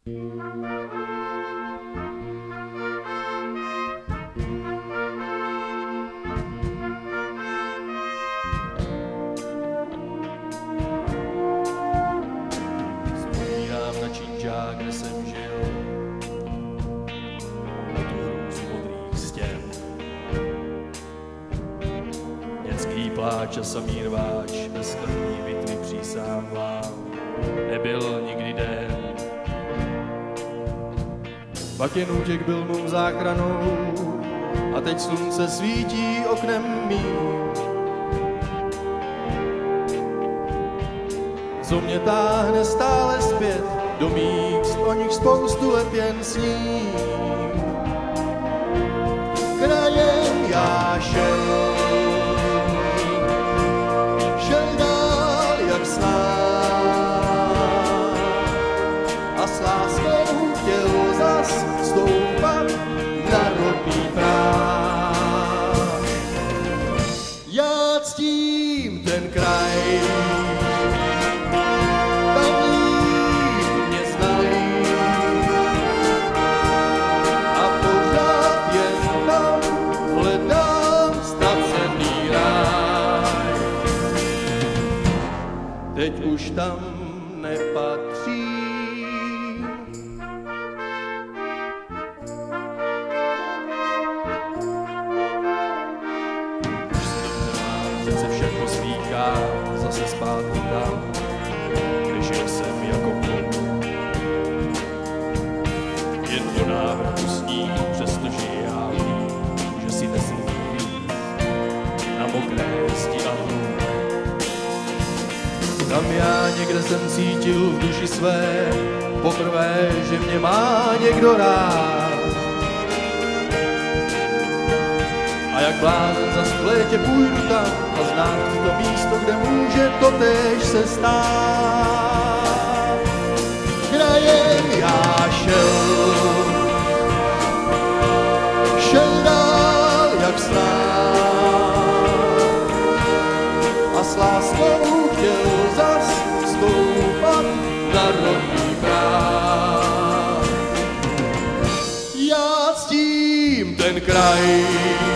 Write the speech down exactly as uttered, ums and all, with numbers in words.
Vzpomínám na Činžák, kde jsem žil, na tu hrůzu modrých stěn. Dětský pláč a samý rváč, bez krví bitvy přísám vám, nebyl nikdy den. Pak jen útěk byl mou záchranou a teď slunce svítí oknem mým. Co mě táhne stále zpět do míst, o nich spoustu let jen sním. Krajem já šel, šel dál jak snad a s láskou chtěl zas stoupat na rodný práh. Já ctím ten kraj, teď už tam nepatřím. Už se dobře mám, přece všechno slýchá, zase zpátky tam, kde žil jsem jako kluk. Jen do návrhu sní, přestože já vím, že si nesmím víc na mokré zdi a hluk. Tam já někde jsem cítil v duši své poprvé, že mě má někdo rád. A jak blázen za v létě půjdu tam a znám to místo, kde může totéž se stát. Krajem já šel, šel dál jak snad a s láskou chtěl zas stoupat na rodný práh. Já ctím ten kraj,